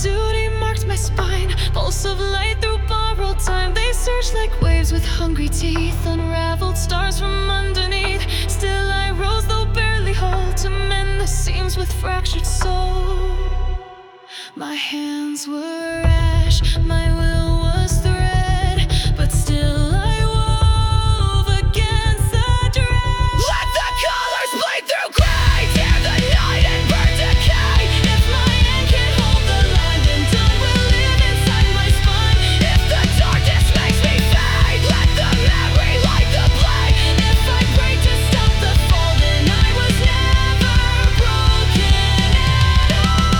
duty marked my spine. Pulse of light through borrowed time. They surged like waves with hungry teeth, unraveled stars from underneath. Still I rose, though barely whole, to mend the seams with fractured soul. My hands were ash, my will was thread, but still I wove against the dread. Let the colors bleed through gray, tear the night and burn decay. If my hand can hold the line, then dawn will live inside my spine. If the darkness makes me fade, let the memory light the blade. If I break to stop the fall, then I was never broken at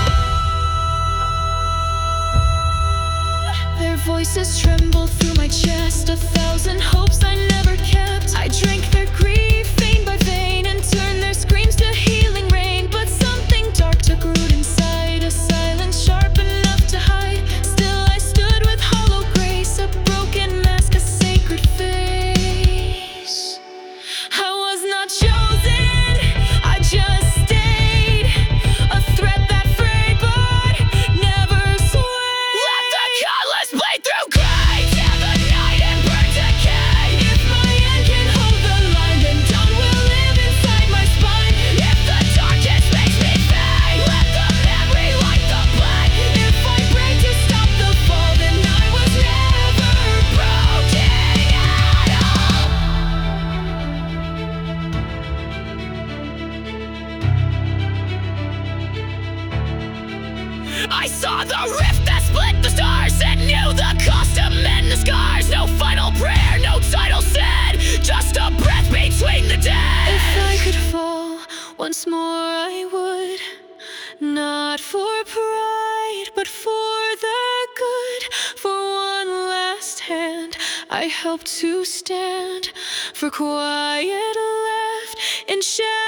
all. Their voices trembled through my chest, 1,000 hopes I never kept. I drank their grief vein by vein and turned their screams to healing rain. But something dark took root inside, a silence sharp enough to hide. Still I stood with hollow grace, a broken mask, a sacred face. I was not chosen, I just stayed, a threat that frayed but never swayed. Let the colors bleed through gray, tear the night and burn decay. If my hand can hold the line, then dawn will live inside my spine. If the darkness makes me fade, let the memory light the blade. If I break to stop the fall, then I was never broken at all. I saw the rift that split the stars and knew the cost to mend the scars. No final prayer, no title said, just a breath between the dead. If I could fall once more, I would, not for pride, but for the good. For one last hand, I help to stand, for quiet left in shadow.